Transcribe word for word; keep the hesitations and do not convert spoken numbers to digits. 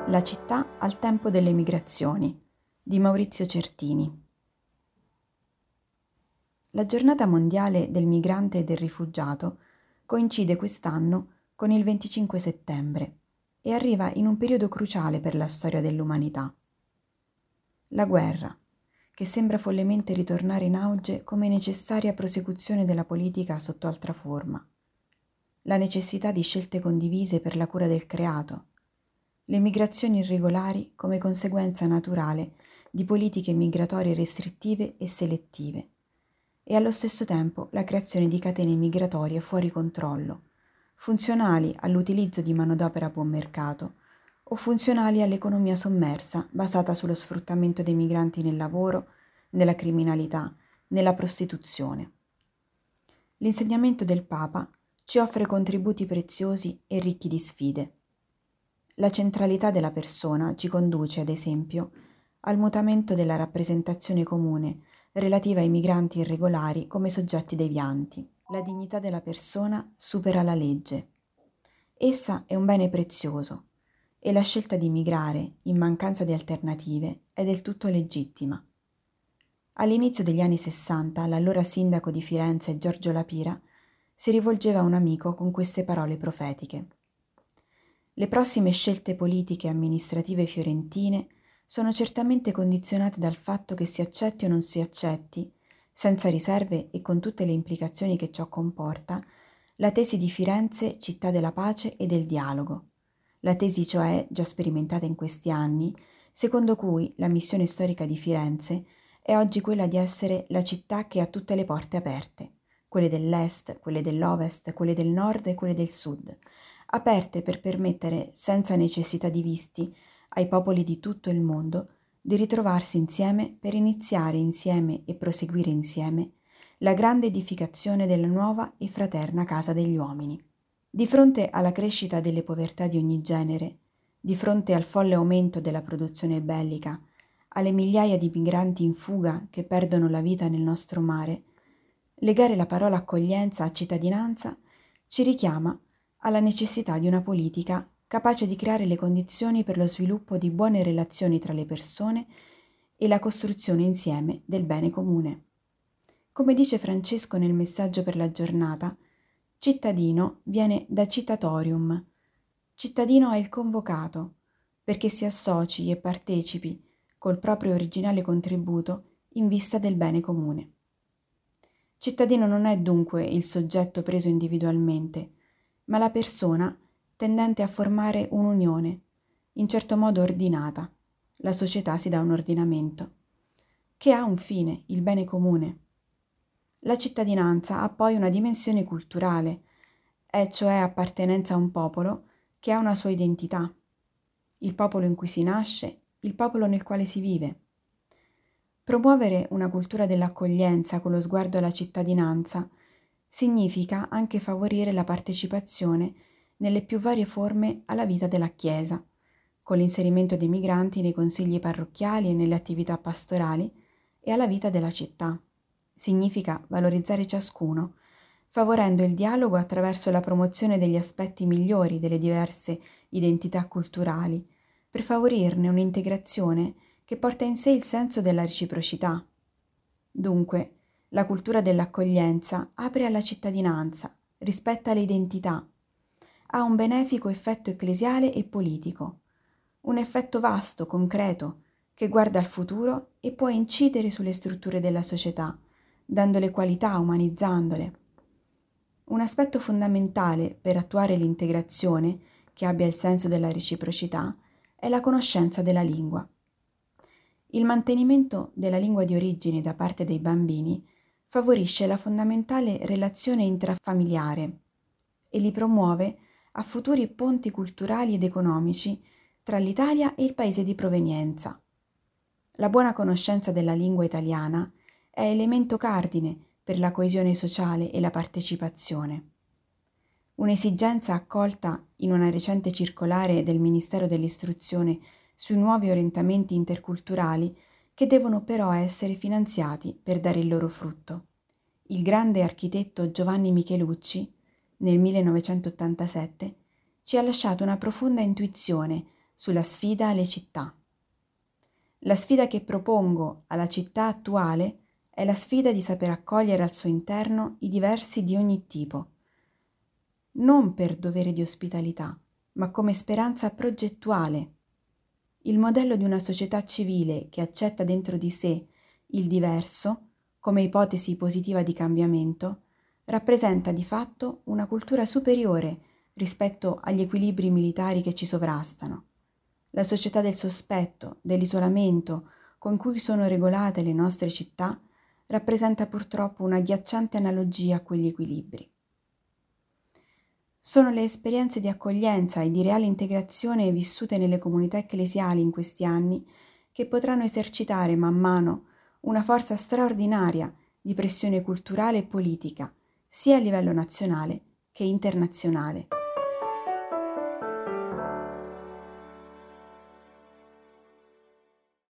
La città al tempo delle migrazioni di Maurizio Certini. La giornata mondiale del migrante e del rifugiato coincide quest'anno con il venticinque settembre e arriva in un periodo cruciale per la storia dell'umanità. La guerra, che sembra follemente ritornare in auge come necessaria prosecuzione della politica sotto altra forma. La necessità di scelte condivise per la cura del creato. Le migrazioni irregolari come conseguenza naturale di politiche migratorie restrittive e selettive, e allo stesso tempo la creazione di catene migratorie fuori controllo, funzionali all'utilizzo di manodopera a buon mercato o funzionali all'economia sommersa basata sullo sfruttamento dei migranti nel lavoro, nella criminalità, nella prostituzione. L'insegnamento del Papa ci offre contributi preziosi e ricchi di sfide. La centralità della persona ci conduce, ad esempio, al mutamento della rappresentazione comune relativa ai migranti irregolari come soggetti devianti. La dignità della persona supera la legge. Essa è un bene prezioso e la scelta di migrare, in mancanza di alternative, è del tutto legittima. All'inizio degli anni Sessanta, l'allora sindaco di Firenze, Giorgio La Pira, si rivolgeva a un amico con queste parole profetiche. Le prossime scelte politiche e amministrative fiorentine sono certamente condizionate dal fatto che si accetti o non si accetti, senza riserve e con tutte le implicazioni che ciò comporta, la tesi di Firenze città della pace e del dialogo. La tesi, cioè, già sperimentata in questi anni, secondo cui la missione storica di Firenze è oggi quella di essere la città che ha tutte le porte aperte, quelle dell'est, quelle dell'ovest, quelle del nord e quelle del sud, aperte per permettere, senza necessità di visti, ai popoli di tutto il mondo di ritrovarsi insieme per iniziare insieme e proseguire insieme la grande edificazione della nuova e fraterna casa degli uomini. Di fronte alla crescita delle povertà di ogni genere, di fronte al folle aumento della produzione bellica, alle migliaia di migranti in fuga che perdono la vita nel nostro mare, legare la parola accoglienza a cittadinanza ci richiama alla necessità di una politica capace di creare le condizioni per lo sviluppo di buone relazioni tra le persone e la costruzione insieme del bene comune. Come dice Francesco nel messaggio per la giornata, cittadino viene da citatorium. Cittadino è il convocato, perché si associ e partecipi col proprio originale contributo in vista del bene comune. Cittadino non è dunque il soggetto preso individualmente, ma la persona tendente a formare un'unione, in certo modo ordinata, la società si dà un ordinamento, che ha un fine, il bene comune. La cittadinanza ha poi una dimensione culturale, è cioè appartenenza a un popolo che ha una sua identità, il popolo in cui si nasce, il popolo nel quale si vive. Promuovere una cultura dell'accoglienza con lo sguardo alla cittadinanza significa anche favorire la partecipazione nelle più varie forme alla vita della Chiesa, con l'inserimento dei migranti nei consigli parrocchiali e nelle attività pastorali e alla vita della città. Significa valorizzare ciascuno, favorendo il dialogo attraverso la promozione degli aspetti migliori delle diverse identità culturali, per favorirne un'integrazione che porta in sé il senso della reciprocità. Dunque, la cultura dell'accoglienza apre alla cittadinanza, rispetta le identità, ha un benefico effetto ecclesiale e politico, un effetto vasto, concreto, che guarda al futuro e può incidere sulle strutture della società, dandole qualità, umanizzandole. Un aspetto fondamentale per attuare l'integrazione, che abbia il senso della reciprocità, è la conoscenza della lingua. Il mantenimento della lingua di origine da parte dei bambini favorisce la fondamentale relazione intrafamiliare e li promuove a futuri ponti culturali ed economici tra l'Italia e il paese di provenienza. La buona conoscenza della lingua italiana è elemento cardine per la coesione sociale e la partecipazione. Un'esigenza accolta in una recente circolare del Ministero dell'Istruzione sui nuovi orientamenti interculturali che devono però essere finanziati per dare il loro frutto. Il grande architetto Giovanni Michelucci, nel millenovecentottantasette, ci ha lasciato una profonda intuizione sulla sfida alle città. La sfida che propongo alla città attuale è la sfida di saper accogliere al suo interno i diversi di ogni tipo, non per dovere di ospitalità, ma come speranza progettuale. Il modello di una società civile che accetta dentro di sé il diverso, come ipotesi positiva di cambiamento, rappresenta di fatto una cultura superiore rispetto agli equilibri militari che ci sovrastano. La società del sospetto, dell'isolamento con cui sono regolate le nostre città rappresenta purtroppo una agghiacciante analogia a quegli equilibri. Sono le esperienze di accoglienza e di reale integrazione vissute nelle comunità ecclesiali in questi anni che potranno esercitare man mano una forza straordinaria di pressione culturale e politica, sia a livello nazionale che internazionale.